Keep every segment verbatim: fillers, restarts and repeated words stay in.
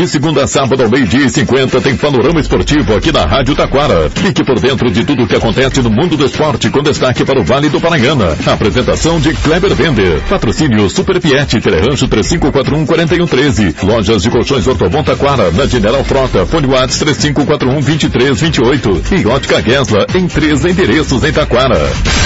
De segunda a sábado ao meio-dia e cinquenta tem Panorama Esportivo aqui na Rádio Taquara. Fique por dentro de tudo o que acontece no mundo do esporte com destaque para o Vale do Paranhana. Apresentação de Kleber Bender. Patrocínio Super Piet, Telerancho três cinco quatro um, quatro um um três. Lojas de colchões Ortobon Taquara, na General Frota, fone WhatsApp três cinco quatro um, dois três dois oito. E Ótica Gesla, em três endereços em Taquara.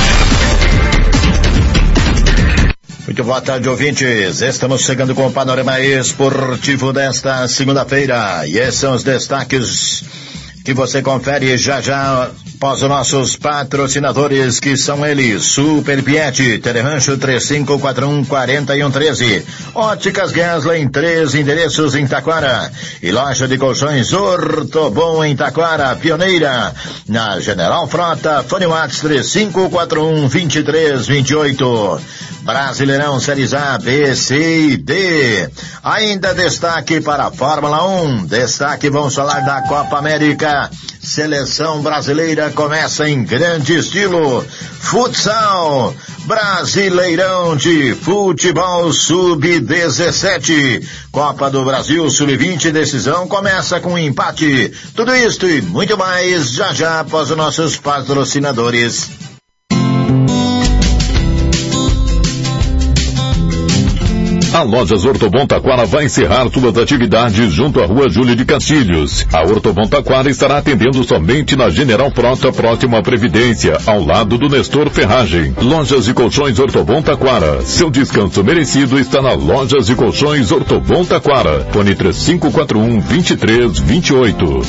Muito boa tarde, ouvintes. Estamos chegando com o Panorama Esportivo desta segunda-feira. E esses são os destaques que você confere já já após os nossos patrocinadores, que são eles: Super Piet, Telerancho três cinco quatro um, quatro um um três, Óticas Gesla em três endereços em Taquara, e loja de colchões Ortobon em Taquara, pioneira na General Frota, fone WhatsApp três cinco quatro um, dois três dois oito. Brasileirão Séries A, B, C e D. Ainda destaque para a Fórmula um. Destaque, vamos falar da Copa América. Seleção brasileira começa em grande estilo. Futsal. Brasileirão de Futebol sub dezessete. Copa do Brasil sub vinte, decisão começa com um empate. Tudo isto e muito mais já já após os nossos patrocinadores. A Lojas Ortobon Taquara vai encerrar suas atividades junto à Rua Júlio de Castilhos. A Ortobon Taquara estará atendendo somente na General Frota, próximo à Previdência, ao lado do Nestor Ferragem. Lojas de colchões Ortobon Taquara. Seu descanso merecido está na Lojas de colchões Ortobon Taquara. Fone três cinco quatro um, dois três dois oito.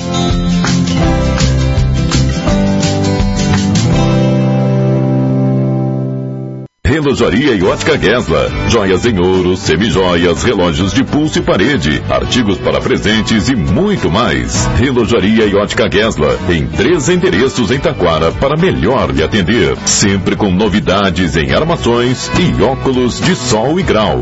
Relojaria e Ótica Gesla. Joias em ouro, semijoias, relógios de pulso e parede, artigos para presentes e muito mais. Relojaria e Ótica Gesla, em três endereços em Taquara para melhor lhe atender. Sempre com novidades em armações e óculos de sol e grau.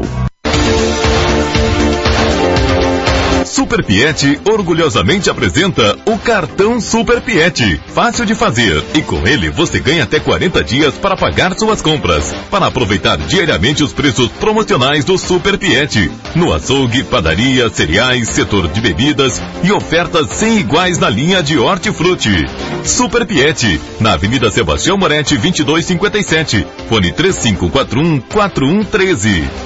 Super Piet orgulhosamente apresenta o cartão Super Piet. Fácil de fazer e com ele você ganha até quarenta dias para pagar suas compras. Para aproveitar diariamente os preços promocionais do Super Piet. No açougue, padaria, cereais, setor de bebidas e ofertas sem iguais na linha de hortifruti. Super Piet, na Avenida Sebastião Moretti, vinte e dois cinquenta e sete. Fone três cinco quatro um, quatro um um três.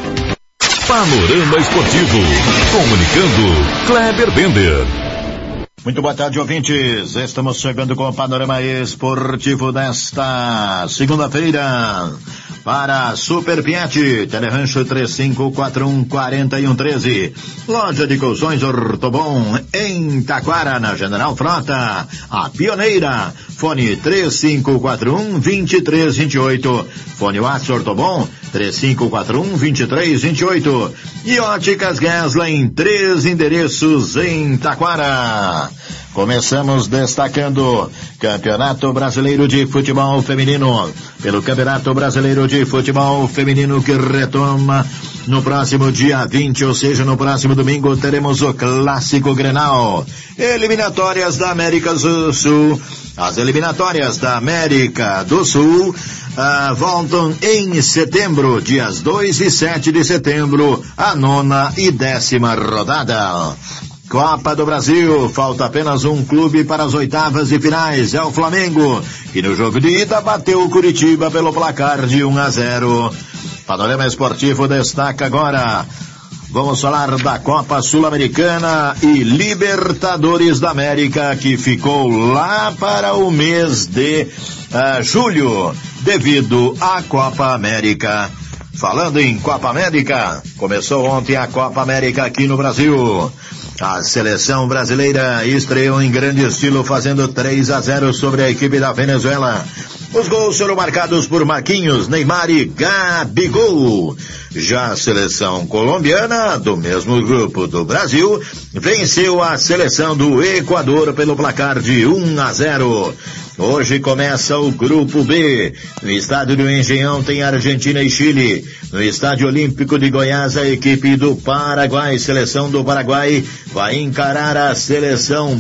Panorama Esportivo. Comunicando, Kleber Bender. Muito boa tarde, ouvintes. Estamos chegando com o Panorama Esportivo desta segunda-feira para Super Piet, Telerancho três cinco quatro um, quatro um um três. Loja de colchões Ortobon em Taquara, na General Frota, a pioneira. Fone três cinco quatro um, dois três dois oito. Fone WhatsApp Ortobon três cinco quatro um, dois três dois oito. E Óticas Gesla em três endereços em Taquara. Começamos destacando Campeonato Brasileiro de Futebol Feminino. Pelo Campeonato Brasileiro de Futebol Feminino, que retoma no próximo dia vinte, ou seja, no próximo domingo, teremos o Clássico Grenal. Eliminatórias da América do Sul. As eliminatórias da América do Sul ah, voltam em setembro, dias dois e sete de setembro, a nona e décima rodada. Copa do Brasil, falta apenas um clube para as oitavas de finais, é o Flamengo, que no jogo de ida bateu o Curitiba pelo placar de um a zero. Panorama Esportivo destaca agora. Vamos falar da Copa Sul-Americana e Libertadores da América, que ficou lá para o mês de uh, julho, devido à Copa América. Falando em Copa América, começou ontem a Copa América aqui no Brasil. A seleção brasileira estreou em grande estilo, fazendo três a zero sobre a equipe da Venezuela. Os gols foram marcados por Marquinhos, Neymar e Gabigol. Já a seleção colombiana, do mesmo grupo do Brasil, venceu a seleção do Equador pelo placar de um a zero. Hoje começa o Grupo B. No estádio do Engenhão tem Argentina e Chile. No estádio Olímpico de Goiás, a equipe do Paraguai, seleção do Paraguai, vai encarar a seleção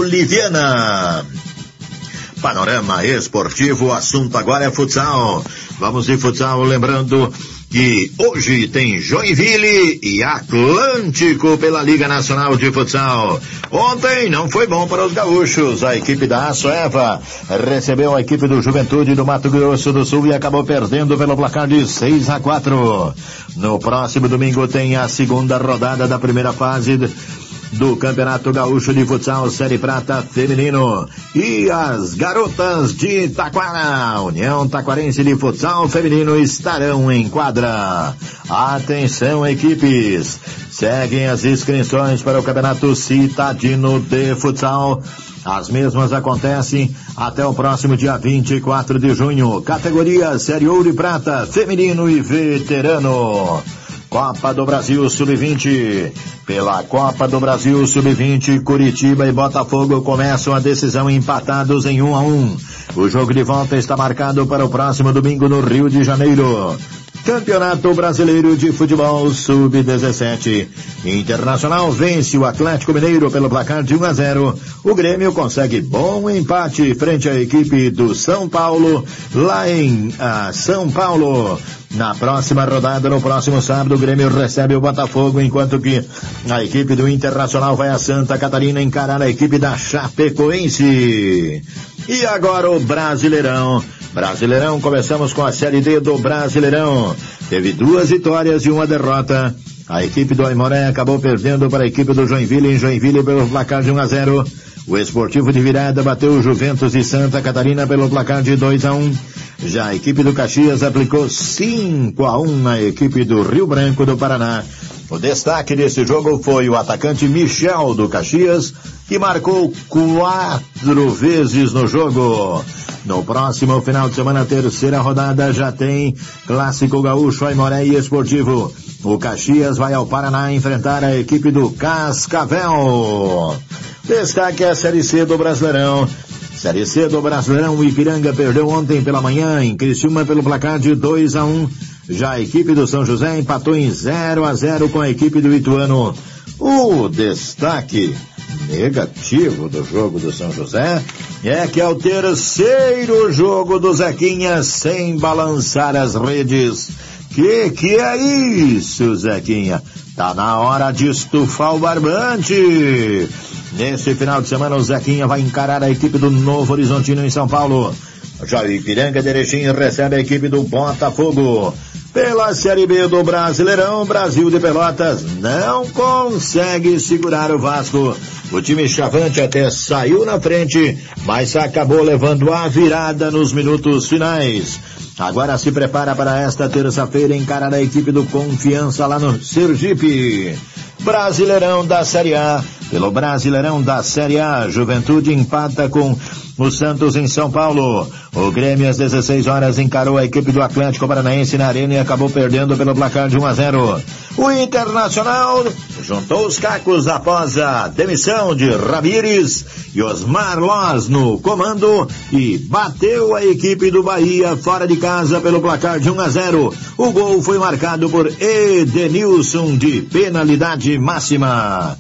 boliviana. Panorama Esportivo, o assunto agora é futsal. Vamos de futsal, lembrando que hoje tem Joinville e Atlântico pela Liga Nacional de Futsal. Ontem não foi bom para os gaúchos. A equipe da Açoeva recebeu a equipe do Juventude do Mato Grosso do Sul e acabou perdendo pelo placar de seis a quatro. No próximo domingo tem a segunda rodada da primeira fase do Campeonato Gaúcho de Futsal Série Prata Feminino. E as garotas de Taquara, União Taquarense de Futsal Feminino, estarão em quadra. Atenção, equipes, seguem as inscrições para o Campeonato Citadino de Futsal. As mesmas acontecem até o próximo dia vinte e quatro de junho. Categoria Série Ouro e Prata, Feminino e Veterano. Copa do Brasil sub vinte. Pela Copa do Brasil sub vinte, Curitiba e Botafogo começam a decisão empatados em um a um. O jogo de volta está marcado para o próximo domingo no Rio de Janeiro. Campeonato Brasileiro de Futebol sub dezessete. Internacional vence o Atlético Mineiro pelo placar de um a zero. O Grêmio consegue bom empate frente à equipe do São Paulo, lá em ah, São Paulo. Na próxima rodada, no próximo sábado, o Grêmio recebe o Botafogo, enquanto que a equipe do Internacional vai a Santa Catarina encarar a equipe da Chapecoense. E agora o Brasileirão. Brasileirão, começamos com a Série D do Brasileirão. Teve duas vitórias e uma derrota. A equipe do Aimoré acabou perdendo para a equipe do Joinville em Joinville pelo placar de um a zero. O Esportivo de Virada bateu o Juventus de Santa Catarina pelo placar de dois a um. Já a equipe do Caxias aplicou cinco a um na equipe do Rio Branco do Paraná. O destaque desse jogo foi o atacante Michel do Caxias, que marcou quatro vezes no jogo. No próximo final de semana, terceira rodada, já tem Clássico Gaúcho, Aimoré e Esportivo. O Caxias vai ao Paraná enfrentar a equipe do Cascavel. Destaque a Série C do Brasileirão. Série C do Brasileirão, o Ipiranga perdeu ontem pela manhã em Criciúma pelo placar de dois a um. Já a equipe do São José empatou em zero a zero com a equipe do Ituano. O destaque negativo do jogo do São José é que é o terceiro jogo do Zequinha sem balançar as redes. Que que é isso, Zequinha? Tá na hora de estufar o barbante. Nesse final de semana, o Zequinha vai encarar a equipe do Novo Horizontino em São Paulo. Já o Ipiranga de Erechim recebe a equipe do Botafogo. Pela Série B do Brasileirão, Brasil de Pelotas não consegue segurar o Vasco. O time chavante até saiu na frente, mas acabou levando a virada nos minutos finais. Agora se prepara para esta terça-feira encarar a equipe do Confiança lá no Sergipe. Brasileirão da Série A. Pelo Brasileirão da Série A, Juventude empata com o Santos em São Paulo. O Grêmio às dezesseis horas encarou a equipe do Atlético Paranaense na Arena e acabou perdendo pelo placar de um a zero. O Internacional juntou os cacos após a demissão de Ramires e Osmar Loz no comando e bateu a equipe do Bahia fora de casa pelo placar de um a zero. O gol foi marcado por Edenilson de penalidade máxima.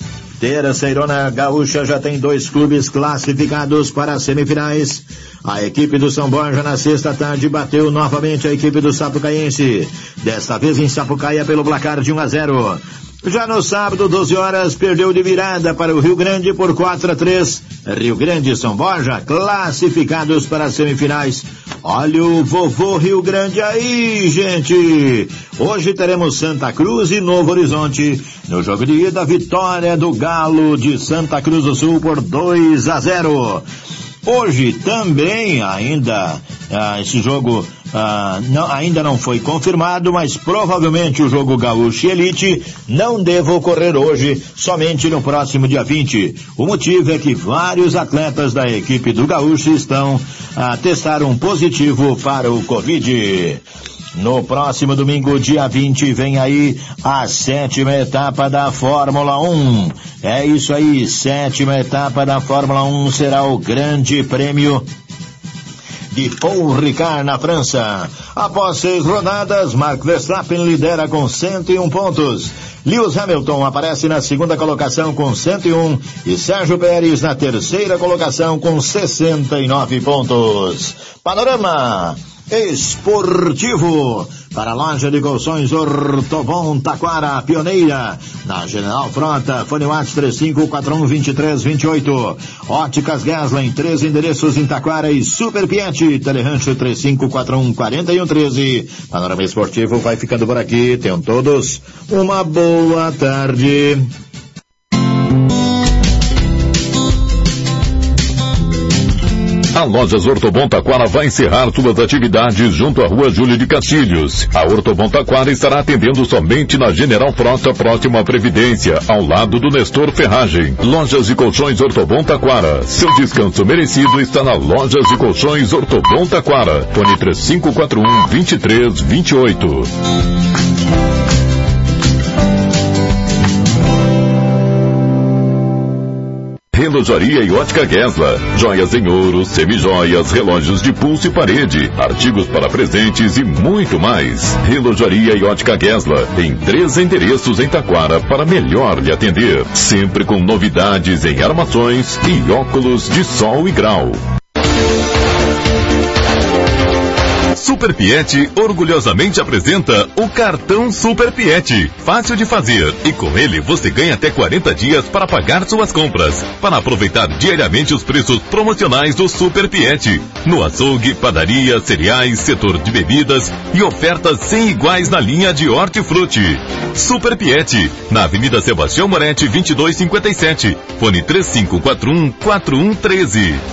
Terceirona Gaúcha já tem dois clubes classificados para as semifinais. A equipe do São Borja na sexta tarde bateu novamente a equipe do Sapucaiense. Desta vez em Sapucaia pelo placar de um a zero. Já no sábado, doze horas, perdeu de virada para o Rio Grande por quatro a três. Rio Grande e São Borja classificados para as semifinais. Olha o vovô Rio Grande aí, gente! Hoje teremos Santa Cruz e Novo Horizonte. No jogo de ida, vitória do Galo de Santa Cruz do Sul por dois a zero. Hoje também ainda ah, esse jogo ah, não, ainda não foi confirmado, mas provavelmente o jogo Gaúcho e Elite não deva ocorrer hoje, somente no próximo dia vinte. O motivo é que vários atletas da equipe do Gaúcho estão a testar um positivo para o Covid. No próximo domingo, dia vinte, vem aí a sétima etapa da Fórmula um. É isso aí, sétima etapa da Fórmula um será o Grande Prêmio de Paul Ricard na França. Após seis rodadas, Max Verstappen lidera com cento e um pontos. Lewis Hamilton aparece na segunda colocação com cento e um e Sérgio Pérez na terceira colocação com sessenta e nove pontos. Panorama esportivo. Para a loja de colchões Ortobon Taquara, pioneira, na General Frota, fone WhatsApp três cinco quatro um, dois três dois oito. Óticas Gasla, três endereços em Taquara e Super Piet, Telerancho três cinco quatro um, quatro um um três. Panorama Esportivo vai ficando por aqui. Tenham todos uma boa tarde. A Lojas Ortobon Taquara vai encerrar suas atividades junto à Rua Júlio de Castilhos. A Ortobon Taquara estará atendendo somente na General Frota, próximo à Previdência, ao lado do Nestor Ferragem. Lojas e Colchões Ortobon Taquara. Seu descanso merecido está na Lojas e Colchões Ortobon Taquara. Fone três cinco quatro um, dois três dois oito. Relojaria e Ótica Gesla. Joias em ouro, semijoias, relógios de pulso e parede, artigos para presentes e muito mais. Relojaria e Ótica Gesla. Em três endereços em Taquara para melhor lhe atender. Sempre com novidades em armações e óculos de sol e grau. Super Piet orgulhosamente apresenta o cartão Super Piet. Fácil de fazer e com ele você ganha até quarenta dias para pagar suas compras. Para aproveitar diariamente os preços promocionais do Super Piet. No açougue, padaria, cereais, setor de bebidas e ofertas sem iguais na linha de hortifruti. Super Piet, na Avenida Sebastião Moretti, vinte e dois cinquenta e sete. Fone três cinco quatro um, quatro um um três.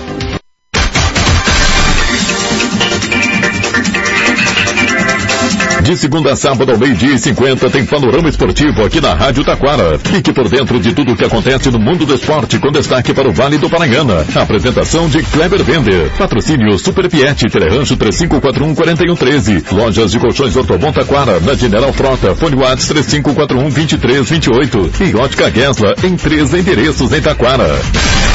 De segunda a sábado ao meio-dia e cinquenta tem Panorama Esportivo aqui na Rádio Taquara. Fique por dentro de tudo o que acontece no mundo do esporte com destaque para o Vale do Paranhana. Apresentação de Kleber Bender. Patrocínio Super Piet, Telerancho três cinco quatro um, quatro um um três. Lojas de Colchões Ortobon Taquara, na General Frota, fone WhatsApp três cinco quatro um, dois três dois oito. E Ótica Gesla em três endereços em Taquara.